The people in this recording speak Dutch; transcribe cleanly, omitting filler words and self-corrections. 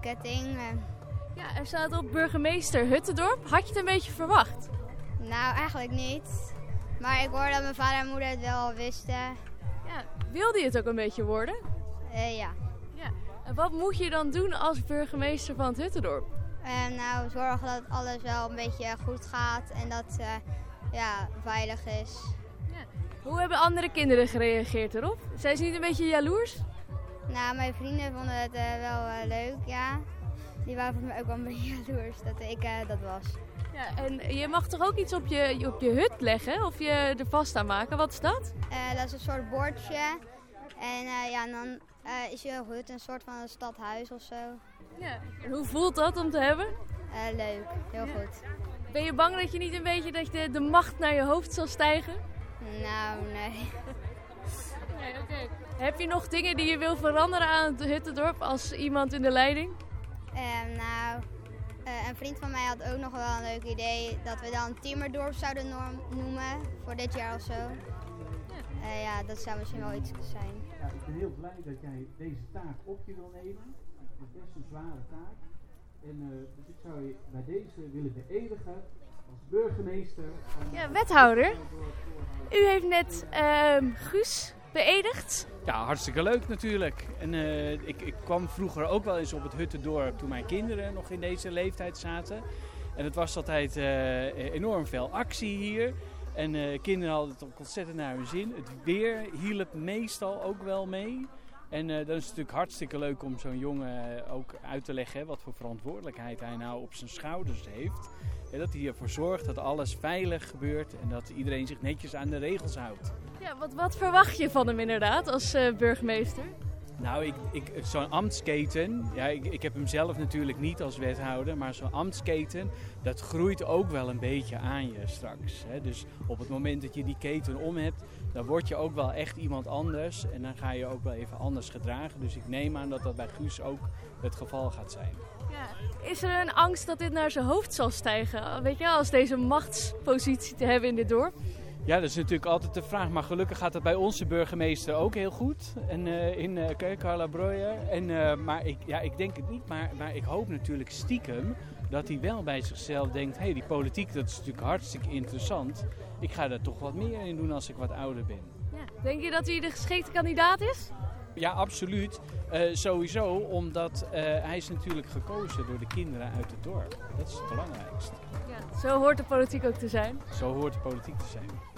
ketting. Ja, er staat op burgemeester Huttendorp. Had je het een beetje verwacht? Nou, eigenlijk niet. Maar ik hoorde dat mijn vader en moeder het wel al wisten. Ja, wilde je het ook een beetje worden? Ja. Ja. En wat moet je dan doen als burgemeester van het Huttendorp? Nou, zorgen dat alles wel een beetje goed gaat en dat veilig is. Hoe hebben andere kinderen gereageerd erop? Zijn ze niet een beetje jaloers? Nou, mijn vrienden vonden het wel leuk, ja. Die waren voor mij ook wel een beetje jaloers dat ik dat was. Ja, en je mag toch ook iets op je hut leggen of je er vast aan maken? Wat is dat? Dat is een soort bordje. En dan is je hut een soort van een stadhuis of zo. Ja. En hoe voelt dat om te hebben? Leuk, heel goed. Ben je bang dat je niet een beetje dat de macht naar je hoofd zal stijgen? Nou, nee. Okay. Heb je nog dingen die je wil veranderen aan het Huttendorp als iemand in de leiding? Een vriend van mij had ook nog wel een leuk idee dat we dan Timmerdorp zouden noemen voor dit jaar of zo. Dat zou misschien wel iets zijn. Ja, ik ben heel blij dat jij deze taak op je wil nemen. Het is best een zware taak. En dus ik zou je bij deze willen beëdigen als burgemeester. Ja, wethouder. U heeft net Guus beëdigd. Ja, hartstikke leuk natuurlijk. En ik kwam vroeger ook wel eens op het Huttendorp toen mijn kinderen nog in deze leeftijd zaten. En het was altijd enorm veel actie hier. En kinderen hadden het ook ontzettend naar hun zin. Het weer hielp meestal ook wel mee. En dan is het natuurlijk hartstikke leuk om zo'n jongen ook uit te leggen, hè, wat voor verantwoordelijkheid hij nou op zijn schouders heeft. En dat hij ervoor zorgt dat alles veilig gebeurt en dat iedereen zich netjes aan de regels houdt. Ja, wat verwacht je van hem inderdaad als burgemeester? Nou, zo'n ambtsketen, ja, ik heb hem zelf natuurlijk niet als wethouder, maar zo'n ambtsketen, dat groeit ook wel een beetje aan je straks. Hè. Dus op het moment dat je die keten om hebt, dan word je ook wel echt iemand anders en dan ga je ook wel even anders gedragen. Dus ik neem aan dat dat bij Guus ook het geval gaat zijn. Ja. Is er een angst dat dit naar zijn hoofd zal stijgen? Weet je, als deze machtspositie te hebben in dit dorp? Ja, dat is natuurlijk altijd de vraag. Maar gelukkig gaat het bij onze burgemeester ook heel goed. En in Carla Breuer. Maar ik denk het niet. Maar ik hoop natuurlijk stiekem dat hij wel bij zichzelf denkt... die politiek, dat is natuurlijk hartstikke interessant. Ik ga daar toch wat meer in doen als ik wat ouder ben. Ja. Denk je dat hij de geschikte kandidaat is? Ja, absoluut. Sowieso, omdat hij is natuurlijk gekozen door de kinderen uit het dorp. Dat is het belangrijkste. Ja, zo hoort de politiek ook te zijn. Zo hoort de politiek te zijn.